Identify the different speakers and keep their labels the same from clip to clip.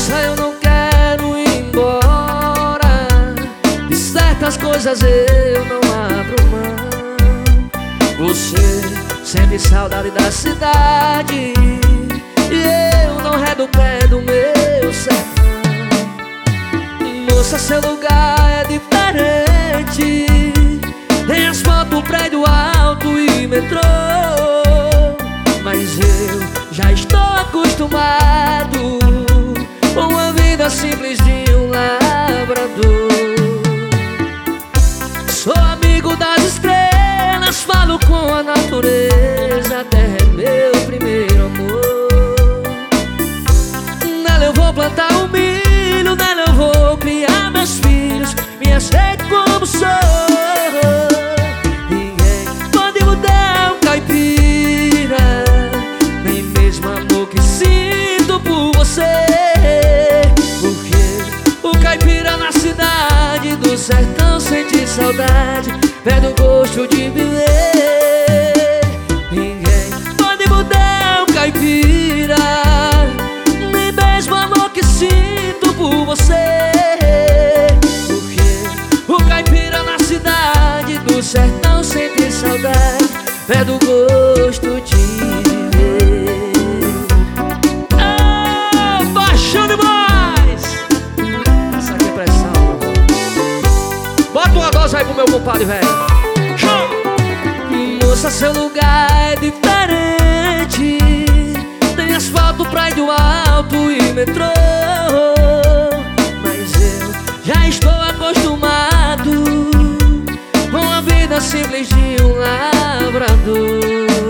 Speaker 1: Moça, eu não quero ir embora, de certas coisas eu não abro mão. Você sente saudade da cidade e eu não redo o pé do meu sertão. Moça, seu lugar é diferente, tem asfalto, prédio alto e metrô. Mas eu já estou acostumado com a vida simples de um labrador. Sou amigo das estrelas, falo com a natureza, a terra é meu primeiro amor. Nela eu vou plantar um milho, nela eu vou criar meus filhos, me aceito como sou. Ninguém pode mudar um caipira, nem mesmo amor que sinto por você. Porque o caipira na cidade do sertão sente saudade, perde o gosto de viver. Ninguém pode mudar um caipira, nem mesmo amor que sinto por você. Porque o caipira na cidade do sertão sente saudade, perde o gosto de viver. Oh, paixão demais! Essa aqui é pressão. Bota uma dose aí pro meu compadre, velho. Moça, seu lugar é diferente, tem asfalto, prédio alto e metrô. Mas eu já estou acostumado com a vida simples de um labrador.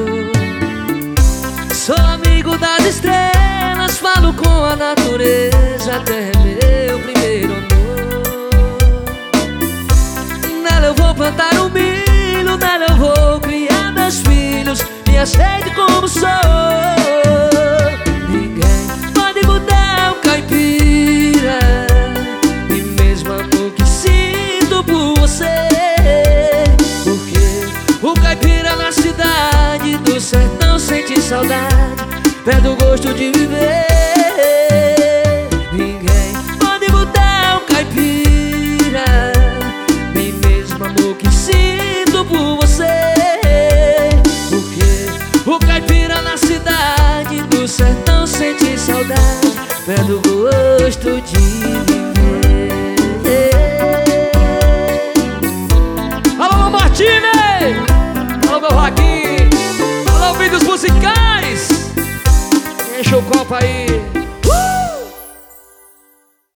Speaker 1: Sou amigo das estrelas, falo com a natureza, a terra é meu primeiro amor. Nela eu vou plantar um milho, nela eu vou criar meus filhos, me aceite como sou. Ninguém pode mudar um caipira, e mesmo amor que sinto por você. Porque o caipira na cidade do sertão sente saudade, perde o gosto de viver. Ninguém pode mudar um caipira, nem mesmo amor que sinto por você. Porque o caipira na cidade do sertão sente saudade, perde o gosto de viver. Alô, Martínez! Alô, meu Raquinho! Alô, vídeos musicais! Enche o copo aí.